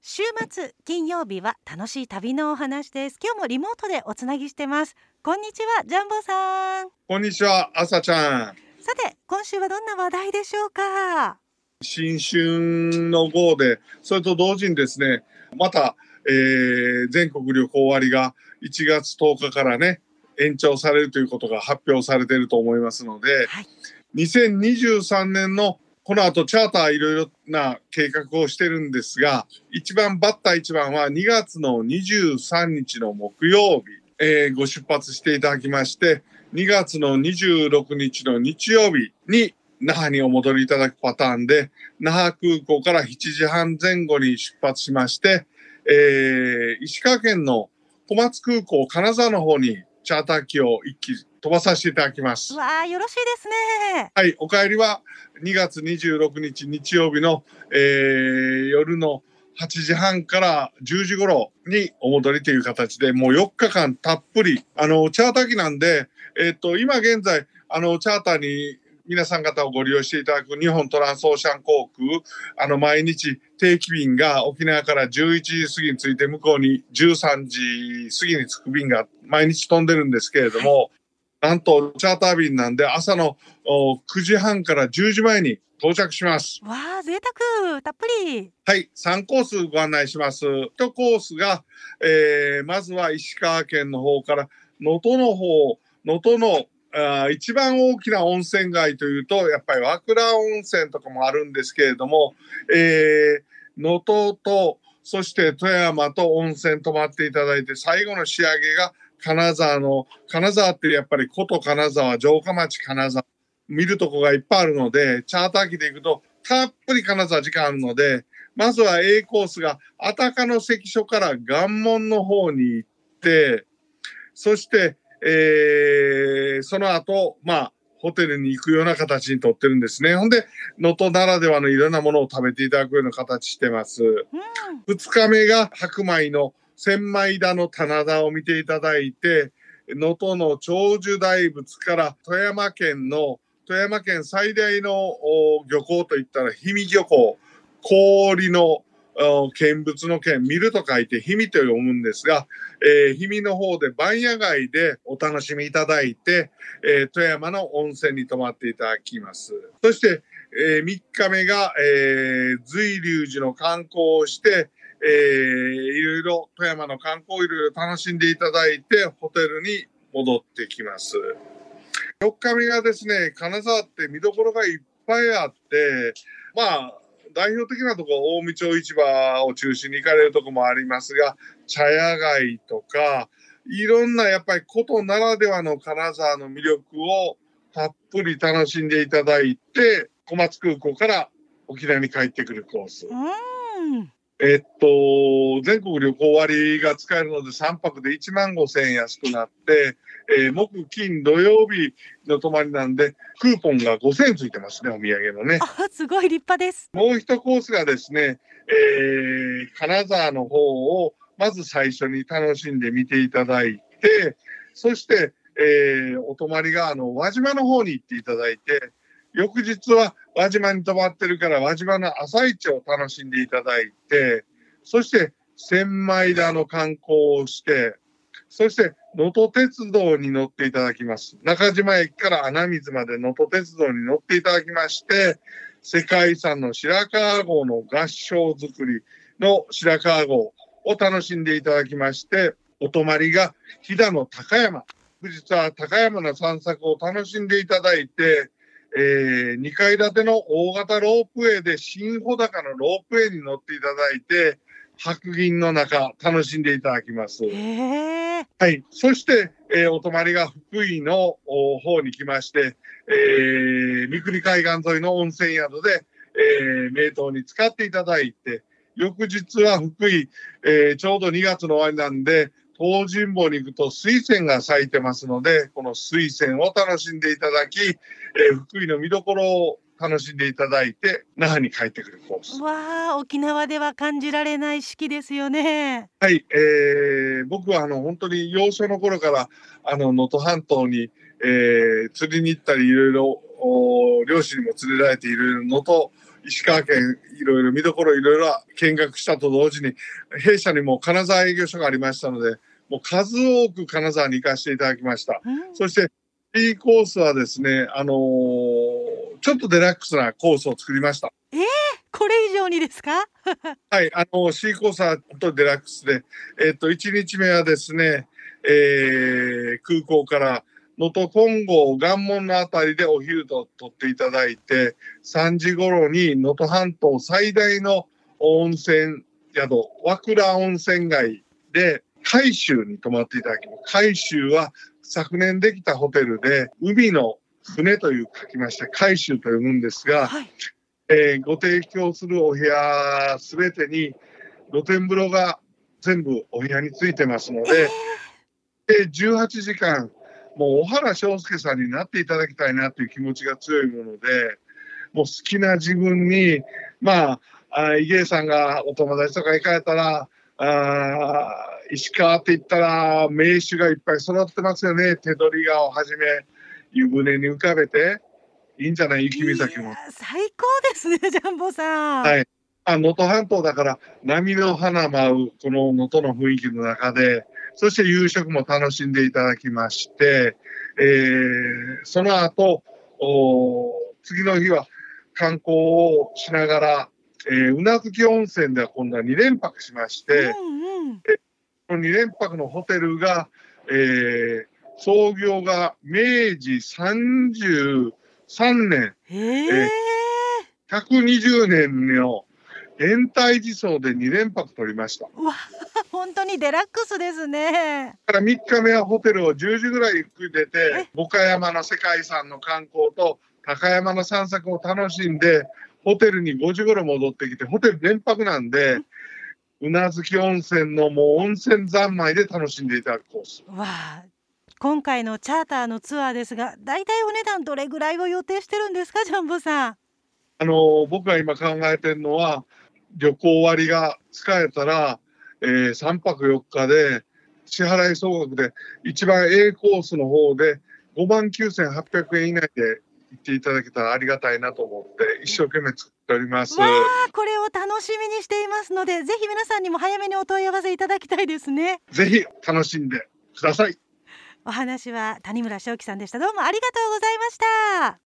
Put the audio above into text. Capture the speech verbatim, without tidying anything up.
週末金曜日は楽しい旅のお話です。今日もリモートでおつなぎしてます。こんにちは、ジャンボさん。 こんにちは、あさちゃん。 さて、今週はどんな話題でしょうか？ 新春の号で、それと同時にですね、また、えー、全国旅行割がいちがつとおかからね、延長されるということが発表されていると思いますので、はい、にせんにじゅうさんねんのこの後チャーターいろいろな計画をしてるんですが、一番バッター一番はにがつのにじゅうさんにちの木曜日、えー、ご出発していただきまして、にがつのにじゅうろくにちの日曜日に那覇にお戻りいただくパターンで、那覇空港からしちじはんぜん後に出発しまして、えー、石川県の小松空港金沢の方にチャーター機を一機飛ばさせていただきます。 わあ、よろしいですね。 はい、お帰りはにがつにじゅうろくにち日曜日の、えー、夜のはちじはんからじゅうじ頃にお戻りという形で、もうよっかかんたっぷり、あの、チャーター機なんで、えっと、今現在、あの、チャーターに皆さん方をご利用していただく日本トランスオーシャン航空、あの、毎日定期便が沖縄からじゅういちじ過ぎに着いて、向こうにじゅうさんじ過ぎに着く便が毎日飛んでるんですけれども、なんとチャーター便なんで朝のくじはんからじゅうじまえに到着します。 わあ、贅沢たっぷり。 はい、さんコースご案内します。いちコースが、えー、まずは石川県の方から能登の方、能登のあ一番大きな温泉街というと、やっぱり和倉温泉とかもあるんですけれども、えー、能登と、そして富山と温泉泊まっていただいて、最後の仕上げが金沢の、金沢ってやっぱり古都金沢、城下町金沢、見るとこがいっぱいあるので、チャーター機で行くとたっぷり金沢時間あるので、まずは A コースがあたかの関所から岩門の方に行って、そして、えー、その後、まあ、ホテルに行くような形にとってるんですね。ほんで、能登ならではのいろんなものを食べていただくような形してます。うん、ふつかめが白米の千枚田の棚田を見ていただいて、能登の長寿大仏から富山県の、富山県最大の漁港といったら氷見漁港、氷の見物の見、見ると書いて氷見と読むんですが、えー、氷見の方で番屋街でお楽しみいただいて、えー、富山の温泉に泊まっていただきます。そして、えー、みっかめが、えー、随龍寺の観光をして、えー、いろいろ富山の観光をいろいろ楽しんでいただいて、ホテルに戻ってきます。よっかめがですね、金沢って見どころがいっぱいあって、まあ、代表的なところ、近江町市場を中心に行かれるところもありますが、茶屋街とか、いろんなやっぱり古都ならではの金沢の魅力をたっぷり楽しんでいただいて、小松空港から沖縄に帰ってくるコース。うんえっと、全国旅行割が使えるのでさんぱくでいちまんごせんえん安くなって、えー、木金土曜日の泊まりなんで、クーポンがごせんえんついてますね、お土産のね。 あ、すごい立派です。 もう一コースがですね、えー、金沢の方をまず最初に楽しんで見ていただいて、そして、えー、お泊まりがあの輪島の方に行っていただいて、翌日は輪島に泊まってるから輪島の朝市を楽しんでいただいて、そして千枚田の観光をして、そして能登鉄道に乗っていただきます。中島駅から穴水まで能登鉄道に乗っていただきまして、世界遺産の白川郷の合掌造りの白川郷を楽しんでいただきまして、お泊まりが飛騨の高山、翌日は高山の散策を楽しんでいただいて、えー、にかい建ての大型ロープウェイで新穂高のロープウェイに乗っていただいて、白銀の中楽しんでいただきます。 へー。 はい。そして、えー、お泊まりが福井の方に来まして、えー、三国海岸沿いの温泉宿で、えー、名湯に使っていただいて、翌日は福井、えー、ちょうどにがつの終わりなんで、東尋坊に行くと水仙が咲いてますので、この水仙を楽しんでいただき、えー、福井の見どころを楽しんでいただいて、那覇に帰ってくるコース。 わあ、沖縄では感じられない四季ですよね。 はい、えー、僕はあの本当に幼少の頃からあの能登半島に、えー、釣りに行ったりいろいろ漁師にも連れられている能登石川県いろいろ見どころいろいろ見学したと同時に、弊社にも金沢営業所がありましたので、もう数多く金沢に行かせていただきました。 うん、 そして B コースはですね、あのー、ちょっとデラックスなコースを作りました。 えー、これ以上にですか？ はい、あの C コースは本当にデラックスで、えっといちにちめはですね、えー、空港から能登金剛岩門のあたりでお昼と取っていただいて、さんじ頃に能登半島最大の温泉宿、和倉温泉街で海舟に泊まっていただきます。海舟は昨年できたホテルで、海の船という書きまして、海舟と呼ぶんですが、 はい、 えー、ご提供するお部屋すべてに露天風呂が全部お部屋についてますので、 えー、 でじゅうはちじかん、もう小原章介さんになっていただきたいなという気持ちが強いもので、もう好きな自分に、まあ、伊芸さんがお友達とか行かれたら、あ石川って言ったら名手がいっぱい揃ってますよね。手取川をはじめ、湯船に浮かべて、いいんじゃない、雪見酒も。 最高ですね、ジャンボさん。 はい。能登半島だから波の花舞うこの能登の雰囲気の中で、そして夕食も楽しんでいただきまして、えー、その後次の日は観光をしながら、えー、宇奈月温泉では今度はにれんぱくしまして、うんうん、このにれんぱくのホテルが、えー、創業がめいじさんじゅうさんねん、 えー、 ひゃくにじゅうねんの延滞寺荘でにれんぱく取りました。 わ、本当にデラックスですね。 からみっかめはホテルをじゅうじぐらいゆっくり出て、五箇山の世界遺産の観光と高山の散策を楽しんで、ホテルにごじ頃戻ってきて、ホテル連泊なんで、宇奈月温泉のもう温泉三昧で楽しんでいただくコース。 わあ、今回のチャーターのツアーですが、だいたいお値段どれぐらいを予定してるんですか、ジャンボさん。 あの僕が今考えてるのは、旅行割が使えたら、えー、さんぱくよっかで支払い総額で一番 A コースの方でごまんきゅうせんはっぴゃくえん以内で行っていただけたらありがたいなと思って一生懸命作っております。 わあ、これを楽しみにしていますので、ぜひ皆さんにも早めにお問い合わせいただきたいですね。 ぜひ楽しんでください。 お話は谷村正樹さんでした。どうもありがとうございました。